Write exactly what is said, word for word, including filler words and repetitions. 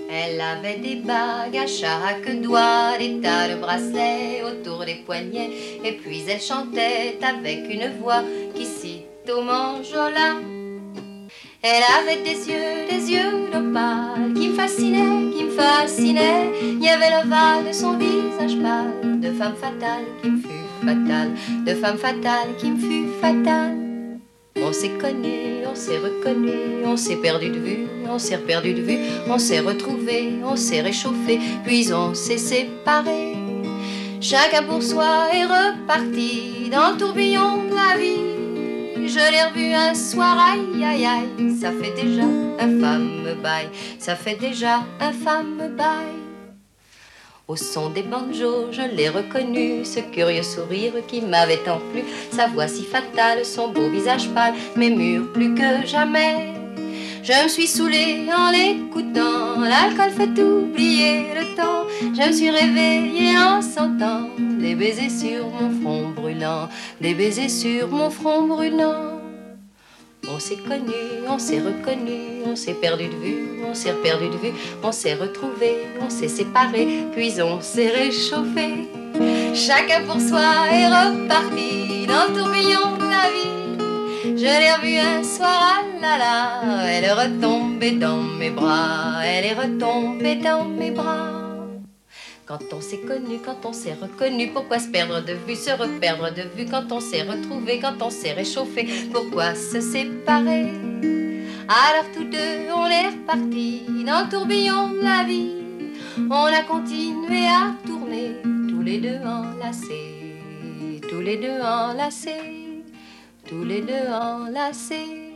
Elle avait des bagues à chaque doigt, des tas de bracelets autour des poignets, et puis elle chantait avec une voix qui cite au manjola. Elle avait des yeux, des yeux d'opale qui me fascinaient, qui me fascinaient. Il y avait l'ovale de son visage pâle, de femme fatale qui me fut fatale, de femme fatale qui me fut fatale. On s'est connu, on s'est reconnu, on s'est perdu de vue, on s'est perdu de vue, on s'est retrouvé, on s'est réchauffé, puis on s'est séparés. Chacun pour soi est reparti dans le tourbillon de la vie. Je l'ai revu un soir, aïe aïe aïe, ça fait déjà un fameux bail, ça fait déjà un fameux bail. Au son des banjos, je l'ai reconnu, ce curieux sourire qui m'avait tant plu, sa voix si fatale, son beau visage pâle, mes murs plus que jamais. Je me suis saoulée en l'écoutant, l'alcool fait oublier le temps. Je me suis réveillée en sentant des baisers sur mon front brûlant, des baisers sur mon front brûlant. On s'est connu, on s'est reconnu, on s'est perdu de vue, on s'est perdu de vue, on s'est retrouvé, on s'est séparé, puis on s'est réchauffé. Chacun pour soi est reparti dans le tourbillon de la vie. Je l'ai revue un soir, ah là là, elle est retombée dans mes bras, elle est retombée dans mes bras. Quand on s'est connu, quand on s'est reconnu, pourquoi se perdre de vue, se reperdre de vue? Quand on s'est retrouvé, quand on s'est réchauffé, pourquoi se séparer? Alors tous deux, on est repartis dans le tourbillon de la vie. On a continué à tourner, tous les deux enlacés, tous les deux enlacés, tous les deux enlacés.